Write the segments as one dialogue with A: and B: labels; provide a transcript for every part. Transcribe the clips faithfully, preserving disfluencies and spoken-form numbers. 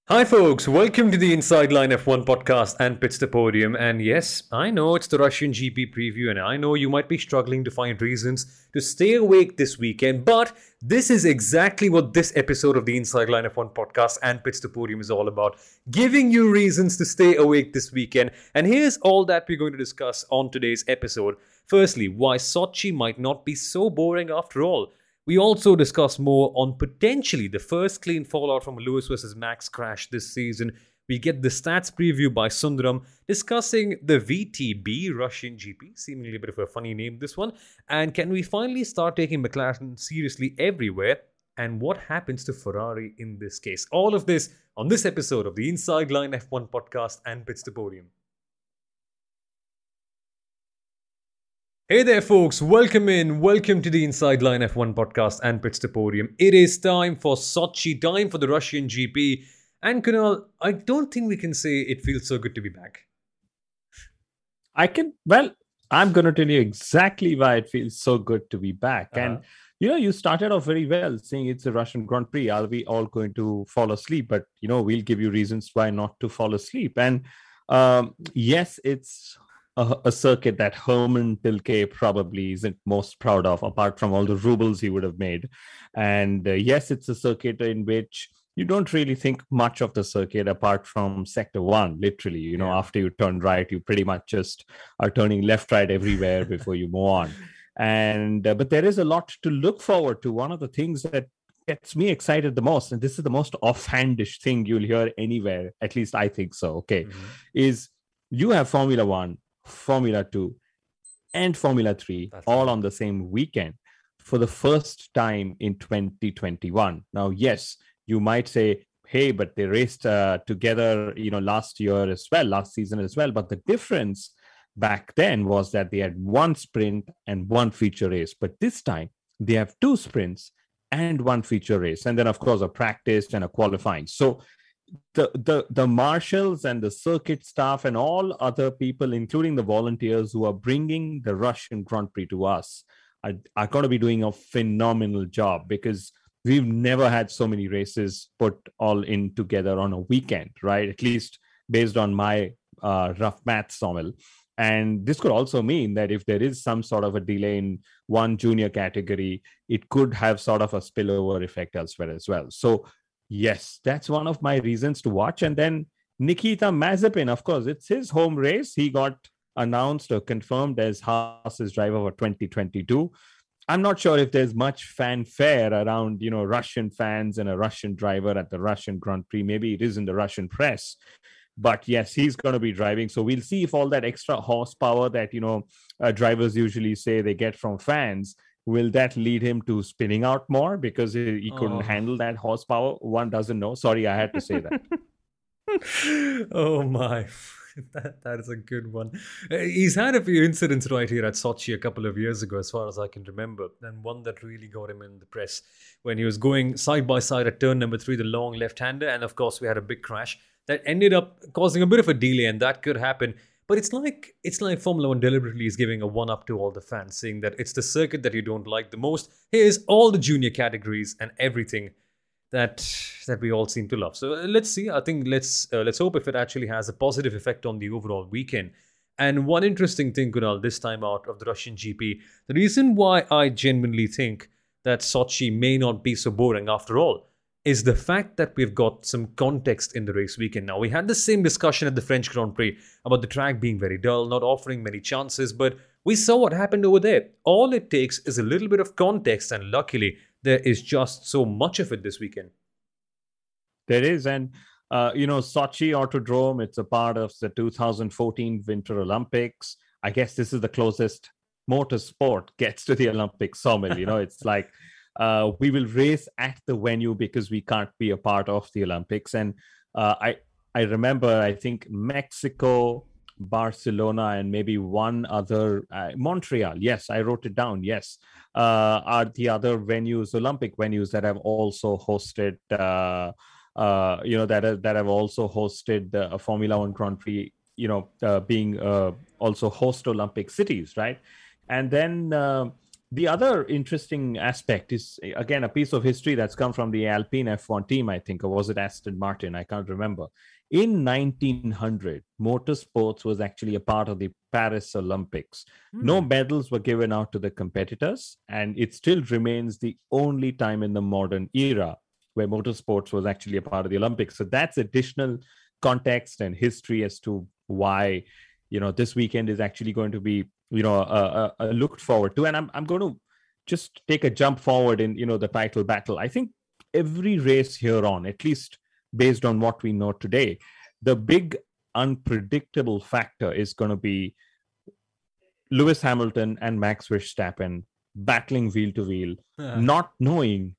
A: Hi, folks. Welcome to the Inside Line F one podcast and Pits the Podium. And yes, I know it's the Russian G P preview, and I know you might be struggling to find reasons to stay awake this weekend, but this is exactly what this episode of the Inside Line F one podcast and Pits the Podium is all about, giving you reasons to stay awake this weekend. And here's all that we're going to discuss on today's episode. Firstly, why Sochi might not be so boring after all. We also discuss more on potentially the first clean fallout from Lewis versus Max crash this season. We get the stats preview by Sundaram discussing the V T B Russian G P, seemingly a bit of a funny name this one. And can we finally start taking McLaren seriously everywhere? And what happens to Ferrari in this case? All of this on this episode of the Inside Line F one podcast and Pits the Podium. Hey there, folks. Welcome in. Welcome to the Inside Line F one podcast and Pits the Podium. It is time for Sochi, time for the Russian G P. And Kunal, I don't think we can say it feels so good to be back.
B: I can, well, I'm going to tell you exactly why it feels so good to be back. Uh-huh. And, you know, you started off very well saying it's a Russian Grand Prix. Are we all going to fall asleep? But, you know, we'll give you reasons why not to fall asleep. And um, yes, it's A, a circuit that Herman Tilke probably isn't most proud of, apart from all the rubles he would have made. And uh, yes, it's a circuit in which you don't really think much of the circuit apart from sector one, literally. You know, yeah. After you turn right, you pretty much just are turning left, right everywhere before you move on. And uh, but there is a lot to look forward to. One of the things that gets me excited the most, and this is the most offhandish thing you'll hear anywhere, at least I think so, okay, mm-hmm. is you have Formula One, Formula Two, and Formula Three That's all right. on the same weekend for the first time in twenty twenty-one. Now, yes, you might say, hey, but they raced uh, together, you know, last year as well, last season as well. But the difference back then was that they had one sprint and one feature race. But this time they have two sprints and one feature race. And then, of course, a practice and a qualifying. So The, the the marshals and the circuit staff and all other people, including the volunteers who are bringing the Russian Grand Prix to us, are, are going to be doing a phenomenal job, because we've never had so many races put all in together on a weekend, right? At least based on my uh, rough math, Somil. And this could also mean that if there is some sort of a delay in one junior category, it could have sort of a spillover effect elsewhere as well. So yes, that's one of my reasons to watch. And then Nikita Mazepin, of course, it's his home race. He got announced or confirmed as Haas's driver for twenty twenty-two. I'm not sure if there's much fanfare around, you know, Russian fans and a Russian driver at the Russian Grand Prix. Maybe it is in the Russian press. But yes, he's going to be driving. So we'll see if all that extra horsepower that, you know, uh, drivers usually say they get from fans, will that lead him to spinning out more because he, he couldn't oh. handle that horsepower? One doesn't know. Sorry, I had to say that.
A: Oh my, that, that is a good one. He's had a few incidents right here at Sochi a couple of years ago, as far as I can remember. And one that really got him in the press when he was going side by side at turn number three, the long left-hander. And of course, we had a big crash that ended up causing a bit of a delay, and that could happen. But it's like it's like Formula One deliberately is giving a one-up to all the fans, saying that it's the circuit that you don't like the most. Here's all the junior categories and everything that that we all seem to love. So uh, let's see. I think let's uh, let's hope if it actually has a positive effect on the overall weekend. And one interesting thing, Kunal, this time out of the Russian G P, the reason why I genuinely think that Sochi may not be so boring after all is the fact that we've got some context in the race weekend. Now, we had the same discussion at the French Grand Prix about the track being very dull, not offering many chances, but we saw what happened over there. All it takes is a little bit of context, and luckily, there is just so much of it this weekend.
B: There is, and, uh, you know, Sochi Autodrome, it's a part of the two thousand fourteen Winter Olympics. I guess this is the closest motorsport gets to the Olympics, Somil. You know, it's like, Uh, we will race at the venue because we can't be a part of the Olympics. And uh, I I remember, I think Mexico, Barcelona, and maybe one other, uh, Montreal. Yes, I wrote it down. Yes, uh, are the other venues, Olympic venues that have also hosted, uh, uh, you know, that have, that have also hosted uh, a Formula One Grand Prix. You know, uh, being uh, also host Olympic cities, right? And then. Uh, The other interesting aspect is, again, a piece of history that's come from the Alpine F one team, I think, or was it Aston Martin? I can't remember. In nineteen hundred, motorsports was actually a part of the Paris Olympics. Hmm. No medals were given out to the competitors, and it still remains the only time in the modern era where motorsports was actually a part of the Olympics. So that's additional context and history as to why, you know, this weekend is actually going to be, you know, uh, uh, looked forward to. And I'm I'm going to just take a jump forward in, you know, the title battle. I think every race here on, at least based on what we know today, the big unpredictable factor is going to be Lewis Hamilton and Max Verstappen battling wheel to wheel, uh. not knowing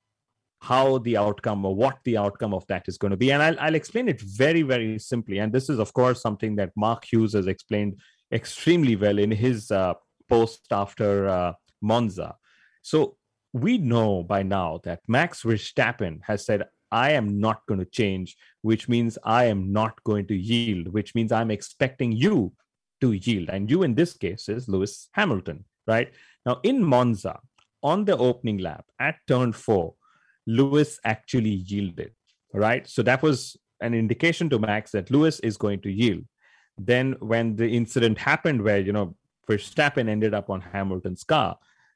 B: how the outcome or what the outcome of that is going to be. And I'll, I'll explain it very, very simply. And this is, of course, something that Mark Hughes has explained extremely well in his uh, post after uh, Monza. So we know by now that Max Verstappen has said, I am not going to change, which means I am not going to yield, which means I'm expecting you to yield. And you in this case is Lewis Hamilton, right? Now in Monza, on the opening lap at turn four, Lewis actually yielded, right? So that was an indication to Max that Lewis is going to yield. Then when the incident happened where, you know, Verstappen ended up on Hamilton's car,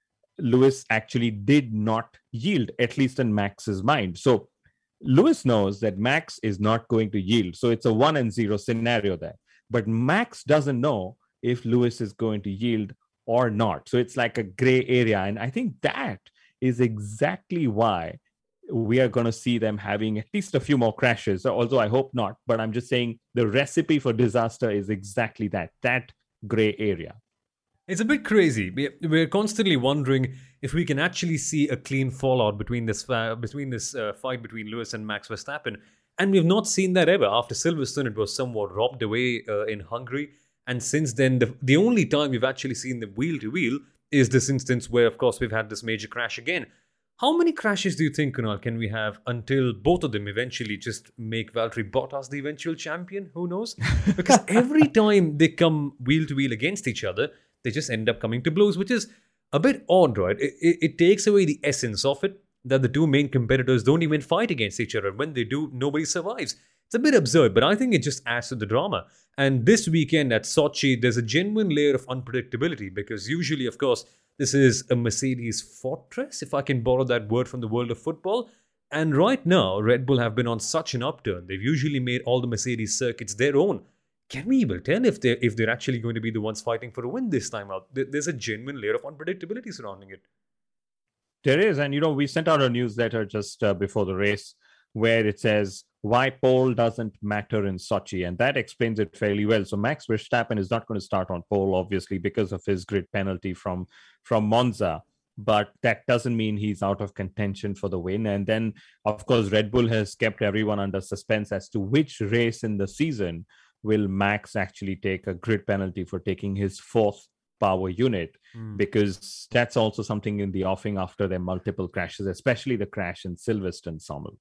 B: Lewis actually did not yield, at least in Max's mind. So Lewis knows that Max is not going to yield. So it's a one and zero scenario there. But Max doesn't know if Lewis is going to yield or not. So it's like a gray area. And I think that is exactly why we are going to see them having at least a few more crashes. Although I hope not. But I'm just saying the recipe for disaster is exactly that, that gray area.
A: It's a bit crazy. We're constantly wondering if we can actually see a clean fallout between this uh, between this uh, fight between Lewis and Max Verstappen. And we've not seen that ever. After Silverstone, it was somewhat robbed away uh, in Hungary. And since then, the, the only time we've actually seen them wheel-to-wheel is this instance where, of course, we've had this major crash again. How many crashes do you think, Kunal, can we have until both of them eventually just make Valtteri Bottas the eventual champion? Who knows? Because every time they come wheel-to-wheel against each other, they just end up coming to blows, which is a bit odd, right? It, it, it takes away the essence of it, that the two main competitors don't even fight against each other. When they do, nobody survives. It's a bit absurd, but I think it just adds to the drama. And this weekend at Sochi, there's a genuine layer of unpredictability because usually, of course, this is a Mercedes fortress, if I can borrow that word from the world of football. And right now, Red Bull have been on such an upturn. They've usually made all the Mercedes circuits their own. Can we even tell if they're, if they're actually going to be the ones fighting for a win this time out? There's a genuine layer of unpredictability surrounding it.
B: There is. And, you know, we sent out a newsletter just uh, before the race where it says why pole doesn't matter in Sochi. And that explains it fairly well. So Max Verstappen is not going to start on pole, obviously, because of his grid penalty from, from Monza. But that doesn't mean he's out of contention for the win. And then, of course, Red Bull has kept everyone under suspense as to which race in the season will Max actually take a grid penalty for taking his fourth power unit, mm. because that's also something in the offing after their multiple crashes, especially the crash in Silverstone, Sommel.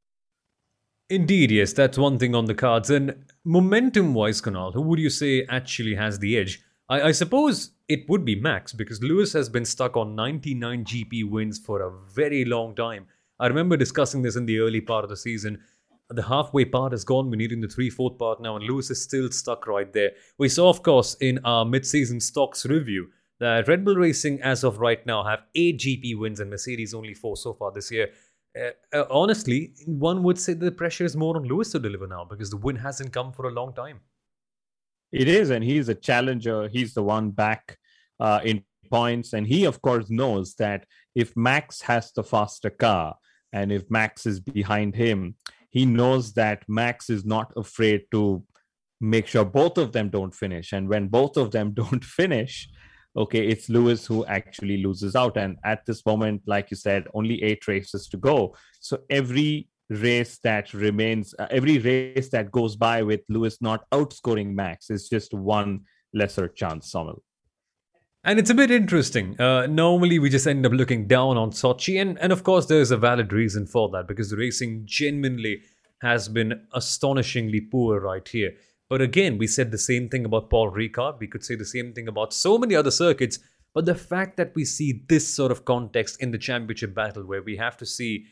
A: Indeed, yes, that's one thing on the cards. And momentum-wise, Kunal, who would you say actually has the edge? I, I suppose it would be Max, because Lewis has been stuck on ninety-nine G P wins for a very long time. I remember discussing this in the early part of the season. The halfway part has gone. We're nearing the three-fourth part now, and Lewis is still stuck right there. We saw, of course, in our mid-season stocks review that Red Bull Racing, as of right now, have eight G P wins and Mercedes only four so far this year. Uh, uh, honestly, one would say the pressure is more on Lewis to deliver now because the win hasn't come for a long time.
B: It is, and he's a challenger. He's the one back uh, in points, and he, of course, knows that if Max has the faster car and if Max is behind him, he knows that Max is not afraid to make sure both of them don't finish. And when both of them don't finish, okay, it's Lewis who actually loses out. And at this moment, like you said, only eight races to go. So every race that remains, uh, every race that goes by with Lewis not outscoring Max is just one lesser chance, Sommel.
A: And it's a bit interesting. Uh, normally, we just end up looking down on Sochi. And, and of course, there's a valid reason for that because the racing genuinely has been astonishingly poor right here. But again, we said the same thing about Paul Ricard. We could say the same thing about so many other circuits. But the fact that we see this sort of context in the championship battle where we have to see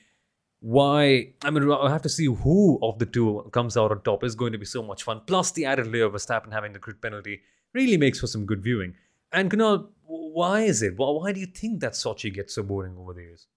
A: why, I mean, I have to see who of the two comes out on top is going to be so much fun. Plus the added layer of Verstappen having the grid penalty really makes for some good viewing. And Kunal, why is it? Why, why do you think that Sochi gets so boring over the years?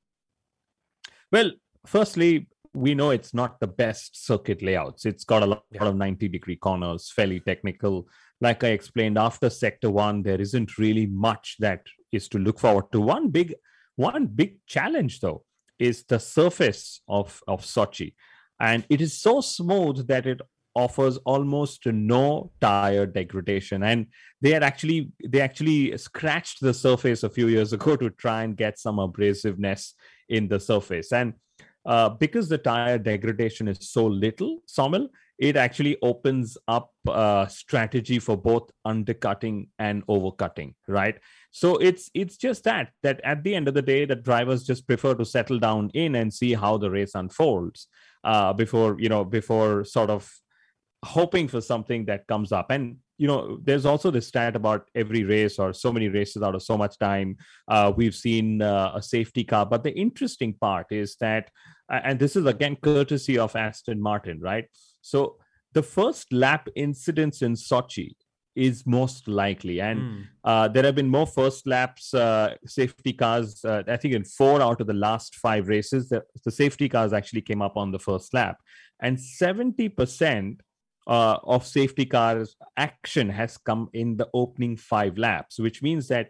B: Well, firstly, we know it's not the best circuit layouts. It's got a lot,
A: Yeah.
B: lot of ninety degree corners, fairly technical. Like I explained, after sector one, there isn't really much that is to look forward to. One big, one big challenge, though, is the surface of, of Sochi. And it is so smooth that it offers almost no tire degradation. And they had actually they actually scratched the surface a few years ago to try and get some abrasiveness in the surface. And uh, because the tire degradation is so little, Somil, it actually opens up uh, strategy for both undercutting and overcutting, right? So it's it's just that, that at the end of the day, the drivers just prefer to settle down in and see how the race unfolds uh, before, you know, before sort of hoping for something that comes up. And, you know, there's also this stat about every race or so many races out of so much time. Uh, we've seen uh, a safety car. But the interesting part is that, and this is again courtesy of Aston Martin, right? So the first lap incidents in Sochi is most likely. And mm. uh, there have been more first laps, uh, safety cars, uh, I think in four out of the last five races, the, the safety cars actually came up on the first lap. And seventy percent uh, of safety cars action has come in the opening five laps, which means that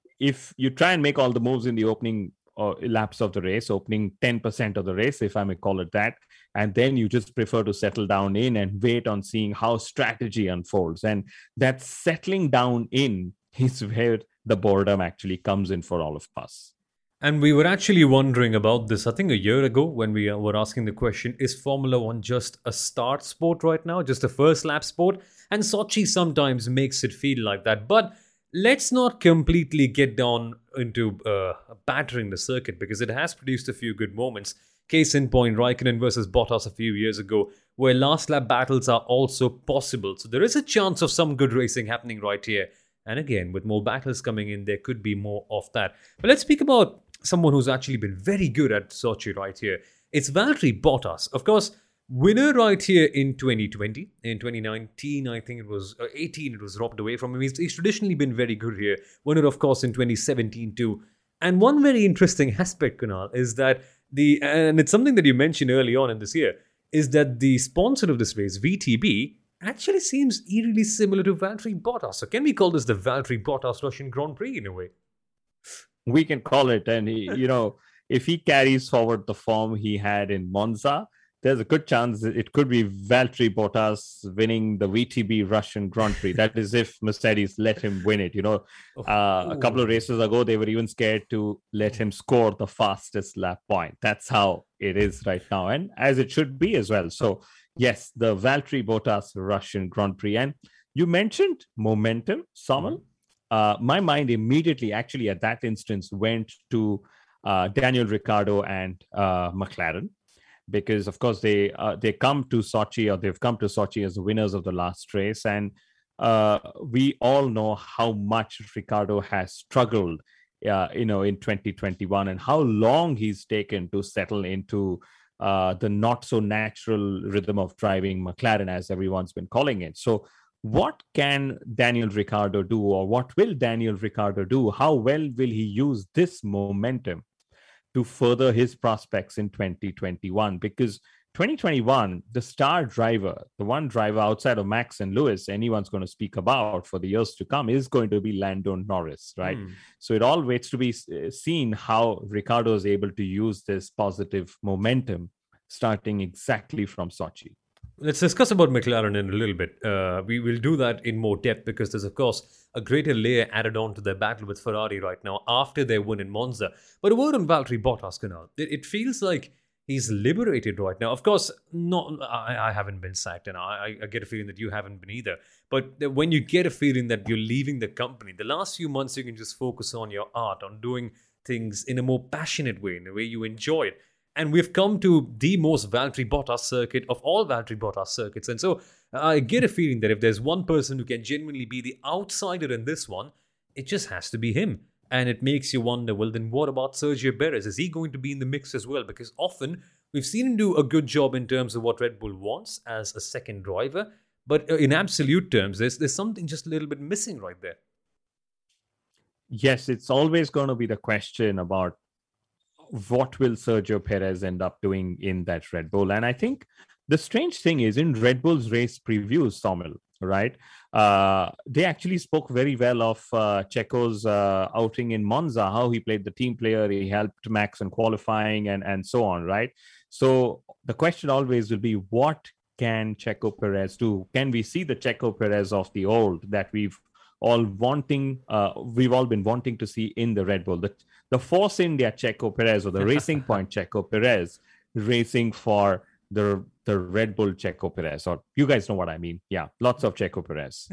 B: if you try and make all the moves in the opening uh, laps of the race, opening ten percent of the race, if I may call it that, and then you just prefer to settle down in and wait on seeing how strategy unfolds. And that settling down in is where the boredom actually comes in for all of us.
A: And we were actually wondering about this, I think a year ago, when we were asking the question, is Formula One just a start sport right now? Just a first lap sport? And Sochi sometimes makes it feel like that. But let's not completely get down into uh, battering the circuit, because it has produced a few good moments. Case in point, Raikkonen versus Bottas a few years ago, where last lap battles are also possible. So there is a chance of some good racing happening right here. And again, with more battles coming in, there could be more of that. But let's speak about someone who's actually been very good at Sochi right here. It's Valtteri Bottas. Of course, winner right here in twenty twenty. In twenty nineteen, I think it was, uh, eighteen, it was robbed away from him. He's, he's traditionally been very good here. Winner, of course, in twenty seventeen too. And one very interesting aspect, Kunal, is that the, and it's something that you mentioned early on in this year, is that the sponsor of this race, V T B, actually seems eerily similar to Valtteri Bottas. So can we call this the Valtteri Bottas Russian Grand Prix in a way?
B: We can call it. And, he, you know, if he carries forward the form he had in Monza, there's a good chance it could be Valtteri Bottas winning the V T B Russian Grand Prix. That is if Mercedes let him win it. You know, uh, a couple of races ago, they were even scared to let him score the fastest lap point. That's how it is right now. And as it should be as well. So, yes, the Valtteri Bottas Russian Grand Prix. And you mentioned momentum, Samal. Mm-hmm. Uh, my mind immediately, actually, at that instance, went to uh, Daniel Ricciardo and uh, McLaren, because, of course, they uh, they come to Sochi, or they've come to Sochi as the winners of the last race, and uh, we all know how much Ricciardo has struggled, uh, you know, in twenty twenty-one, and how long he's taken to settle into uh, the not so natural rhythm of driving McLaren, as everyone's been calling it. So, what can Daniel Ricciardo do, or what will Daniel Ricciardo do? How well will he use this momentum to further his prospects in twenty twenty-one? Because twenty twenty-one, the star driver, the one driver outside of Max and Lewis anyone's going to speak about for the years to come, is going to be Lando Norris, right? Mm. So it all waits to be seen how Ricciardo is able to use this positive momentum starting exactly from Sochi.
A: Let's discuss about McLaren in a little bit. Uh, we will do that in more depth, because there's, of course, a greater layer added on to their battle with Ferrari right now after their win in Monza. But a word on Valtteri Bottas, Kunal. It, it feels like he's liberated right now. Of course, not. I, I haven't been sacked, and I, I get a feeling that you haven't been either. But when you get a feeling that you're leaving the company, the last few months you can just focus on your art, on doing things in a more passionate way, in a way you enjoy it. And we've come to the most Valtteri Bottas circuit of all Valtteri Bottas circuits. And so I get a feeling that if there's one person who can genuinely be the outsider in this one, it just has to be him. And it makes you wonder, well, then what about Sergio Perez? Is he going to be in the mix as well? Because often we've seen him do a good job in terms of what Red Bull wants as a second driver. But in absolute terms, there's, there's something just a little bit missing right there.
B: Yes, it's always going to be the question about what will Sergio Perez end up doing in that Red Bull. And I think the strange thing is in Red Bull's race previews, Somil, right? Uh, they actually spoke very well of uh, Checo's uh, outing in Monza, how he played the team player, he helped Max in qualifying and, and so on, right? So the question always will be, what can Checo Perez do? Can we see the Checo Perez of the old that we've all wanting, uh, we've all been wanting to see in the Red Bull? The, the Force India Checo Perez or the Racing Point Checo Perez racing for the the Red Bull Checo Perez, or you guys know what I mean. Yeah, lots of Checo Perez.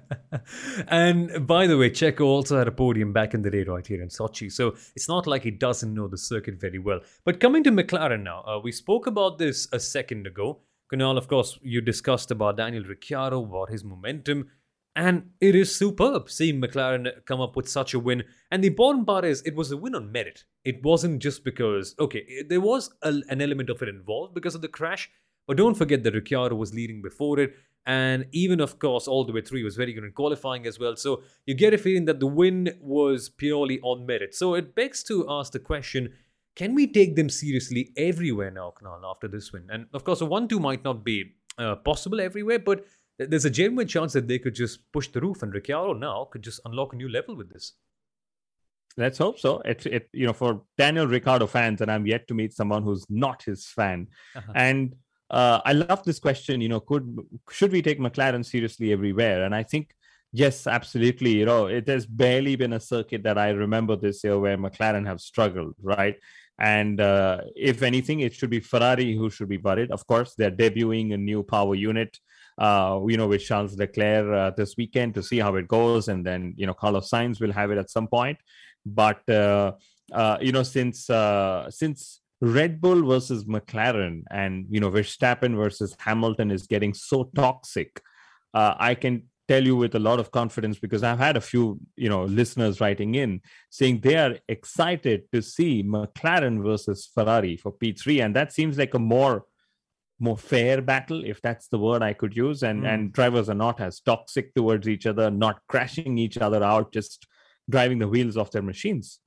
A: And by the way, Checo also had a podium back in the day right here in Sochi. So it's not like he doesn't know the circuit very well. But coming to McLaren now, uh, we spoke about this a second ago. Kunal, of course, you discussed about Daniel Ricciardo, about his momentum. And it is superb seeing McLaren come up with such a win. And the important part is it was a win on merit. It wasn't just because, okay, there was a, an element of it involved because of the crash. But don't forget that Ricciardo was leading before it. And even, of course, all the way through, he was very good in qualifying as well. So you get a feeling that the win was purely on merit. So it begs to ask the question, can we take them seriously everywhere now, Kunal, after this win? And of course, a one two might not be uh, possible everywhere, but there's a genuine chance that they could just push the roof, and Ricciardo now could just unlock a new level with this.
B: Let's hope so. It, it, you know, for Daniel Ricciardo fans, and I'm yet to meet someone who's not his fan. Uh-huh. And uh, I love this question. You know, could should we take McLaren seriously everywhere? And I think yes, absolutely. You know, it has barely been a circuit that I remember this year where McLaren have struggled, right? And uh, if anything, it should be Ferrari who should be worried. Of course, they're debuting a new power unit. Uh, you know, with Charles Leclerc uh, this weekend to see how it goes. And then, you know, Carlos Sainz will have it at some point. But, uh, uh, you know, since uh, since Red Bull versus McLaren and, you know, Verstappen versus Hamilton is getting so toxic, uh, I can tell you with a lot of confidence, because I've had a few, you know, listeners writing in saying they are excited to see McLaren versus Ferrari for P three. And that seems like a more more fair battle, if that's the word I could use. And, mm. and drivers are not as toxic towards each other, not crashing each other out, just driving the wheels off their machines.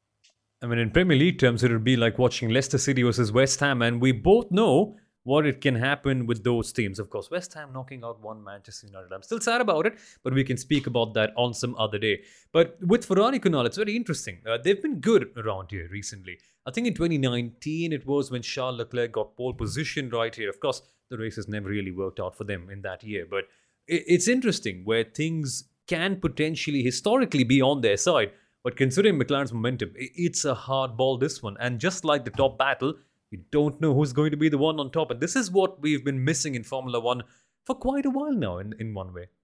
A: I mean, in Premier League terms, it would be like watching Leicester City versus West Ham. And we both know what it can happen with those teams. Of course, West Ham knocking out one Manchester United. I'm still sad about it, but we can speak about that on some other day. But with Ferrari, Kunal, it's very interesting. Uh, they've been good around here recently. I think in twenty nineteen, it was when Charles Leclerc got pole position right here. Of course, the races never really worked out for them in that year. But it's interesting where things can potentially, historically, be on their side. But considering McLaren's momentum, it's a hard ball, this one. And just like the top battle, you don't know who's going to be the one on top. And this is what we've been missing in Formula One for quite a while now, in, in one way.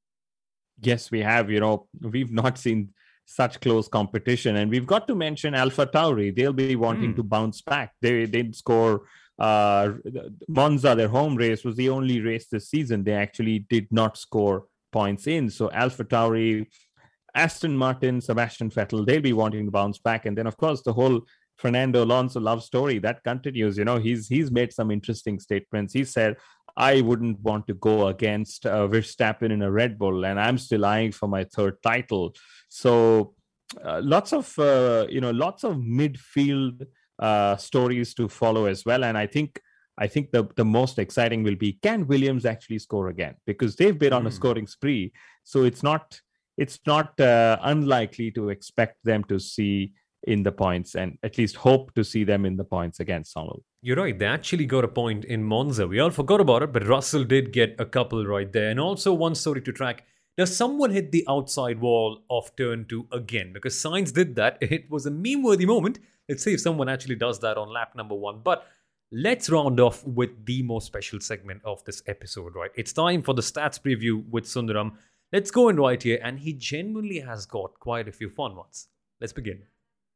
B: Yes, we have. You know, we've not seen such close competition. And we've got to mention AlphaTauri. They'll be wanting mm. to bounce back. They did score. Uh, Monza, their home race, was the only race this season they actually did not score points in. So AlphaTauri, Aston Martin, Sebastian Vettel, they'll be wanting to bounce back. And then, of course, the whole Fernando Alonso love story, that continues. You know, he's he's made some interesting statements. He said, I wouldn't want to go against uh, Verstappen in a Red Bull, and I'm still eyeing for my third title. So uh, lots of, uh, you know, lots of midfield uh, stories to follow as well. And I think I think the, the most exciting will be, can Williams actually score again? Because they've been on mm. a scoring spree. So it's not, it's not uh, unlikely to expect them to see in the points, and at least hope to see them in the points against Sonal.
A: You're right. They actually got a point in Monza. We all forgot about it, but Russell did get a couple right there. And also one story to track. Does someone hit the outside wall of turn two again? Because Sainz did that. It was a meme-worthy moment. Let's see if someone actually does that on lap number one. But let's round off with the most special segment of this episode, right? It's time for the stats preview with Sundaram. Let's go in right here. And he genuinely has got quite a few fun ones. Let's begin.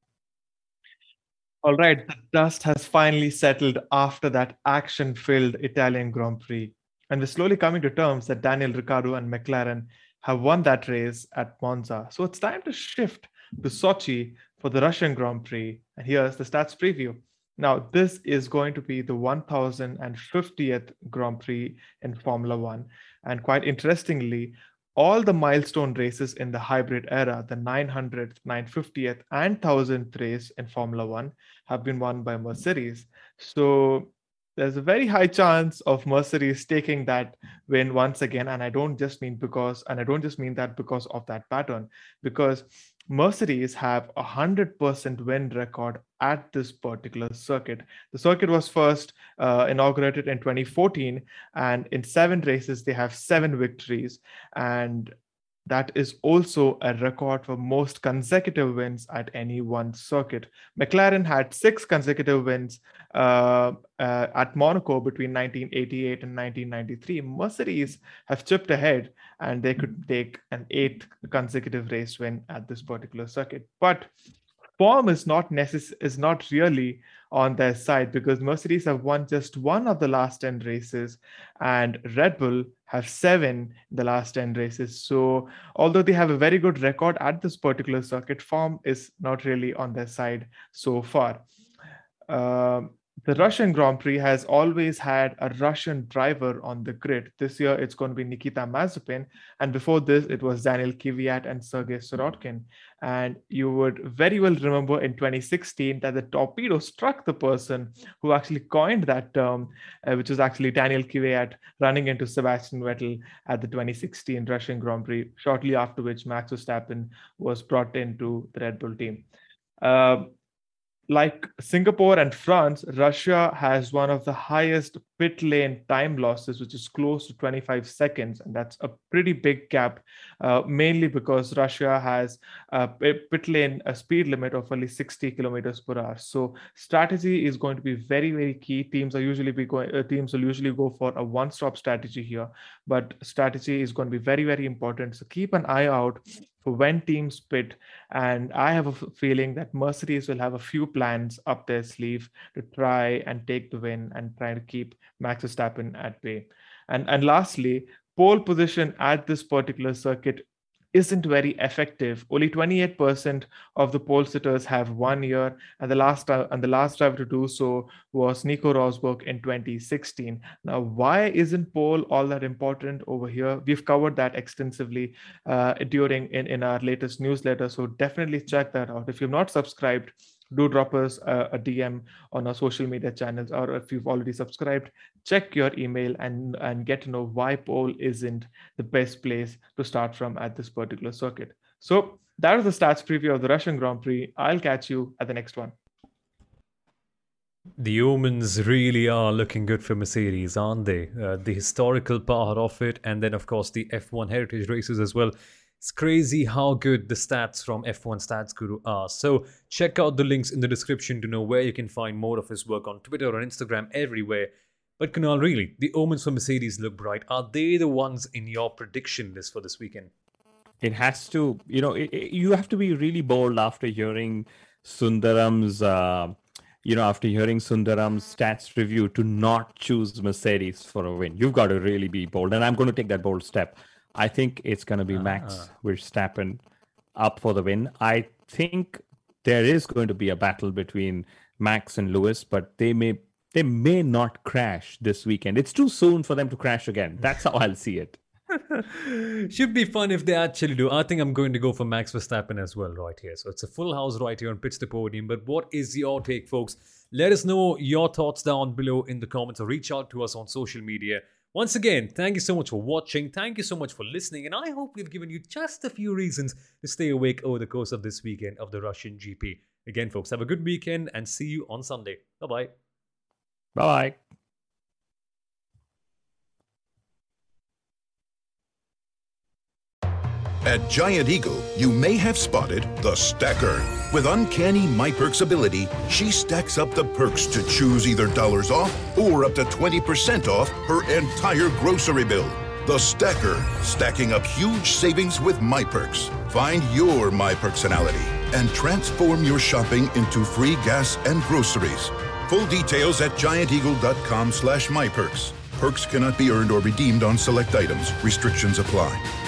C: All right, the dust has finally settled after that action-filled Italian Grand Prix. And we're slowly coming to terms that Daniel Ricciardo and McLaren have won that race at Monza. So it's time to shift to Sochi for the Russian Grand Prix. And here's the stats preview. Now, this is going to be the one thousand fiftieth Grand Prix in Formula One. And quite interestingly, all the milestone races in the hybrid era, the nine hundredth, nine fiftieth, and one thousandth race in Formula One have been won by Mercedes. So there's a very high chance of Mercedes taking that win once again. And I don't just mean because, and I don't just mean that because of that pattern, because Mercedes have a one hundred percent win record at this particular circuit. The circuit was first uh, inaugurated in twenty fourteen, and in seven races, they have seven victories. And that is also a record for most consecutive wins at any one circuit. McLaren had six consecutive wins uh, uh, at Monaco between nineteen eighty-eight and nineteen ninety-three. Mercedes have chipped ahead, and they could take an eighth consecutive race win at this particular circuit. But form is not necess- is not really on their side, because Mercedes have won just one of the last ten races and Red Bull have seven in the last ten races. So although they have a very good record at this particular circuit, form is not really on their side so far. Um, The Russian Grand Prix has always had a Russian driver on the grid. This year, it's going to be Nikita Mazepin. And before this, it was Daniel Kvyat and Sergei Sorokin. And you would very well remember in twenty sixteen that the torpedo struck the person who actually coined that term, uh, which was actually Daniel Kvyat running into Sebastian Vettel at the twenty sixteen Russian Grand Prix, shortly after which Max Verstappen was brought into the Red Bull team. Uh, Like Singapore and France, Russia has one of the highest pit lane time losses, which is close to twenty-five seconds. And that's a pretty big gap, uh, mainly because Russia has a pit lane a speed limit of only sixty kilometers per hour. So strategy is going to be very, very key. Teams are usually be going, uh, teams will usually go for a one-stop strategy here, but strategy is going to be very, very important. So keep an eye out for when teams pit. And I have a f- feeling that Mercedes will have a few plans up their sleeve to try and take the win and try to keep Max Verstappen at bay. And, and lastly, pole position at this particular circuit isn't very effective. Only twenty-eight percent of the pole sitters have one year, and the last uh, and the last driver to do so was Nico Rosberg in twenty sixteen. Now, why isn't pole all that important over here? We've covered that extensively uh, during in, in our latest newsletter, so definitely check that out. If you've not subscribed, do drop us a, a D M on our social media channels, or if you've already subscribed, check your email and, and get to know why pole isn't the best place to start from at this particular circuit. So that was the stats preview of the Russian Grand Prix. I'll catch you at the next one.
A: The omens really are looking good for Mercedes, aren't they? Uh, the historical part of it, and then of course the F one heritage races as well. It's crazy how good the stats from F one Stats Guru are. So check out the links in the description to know where you can find more of his work on Twitter or Instagram, everywhere. But Kunal, really, the omens for Mercedes look bright. Are they the ones in your prediction list for this weekend?
B: It has to, you know, it, it, you have to be really bold after hearing Sundaram's, uh, you know, after hearing Sundaram's stats review to not choose Mercedes for a win. You've got to really be bold. And I'm going to take that bold step. I think it's going to be Max uh-huh. Verstappen up for the win. I think there is going to be a battle between Max and Lewis, but they may they may not crash this weekend. It's too soon for them to crash again. That's how I'll see it.
A: Should be fun if they actually do. I think I'm going to go for Max Verstappen as well right here. So it's a full house right here on Pitch the Podium. But what is your take, folks? Let us know your thoughts down below in the comments, or reach out to us on social media. Once again, thank you so much for watching. Thank you so much for listening. And I hope we've given you just a few reasons to stay awake over the course of this weekend of the Russian G P. Again, folks, have a good weekend and see you on Sunday. Bye-bye.
B: Bye-bye.
D: At Giant Eagle, you may have spotted the Stacker. With uncanny MyPerks ability, she stacks up the perks to choose either dollars off or up to twenty percent off her entire grocery bill. The Stacker, stacking up huge savings with MyPerks. Find your My Personality and transform your shopping into free gas and groceries. Full details at gianteagle.com slash MyPerks. Perks cannot be earned or redeemed on select items. Restrictions apply.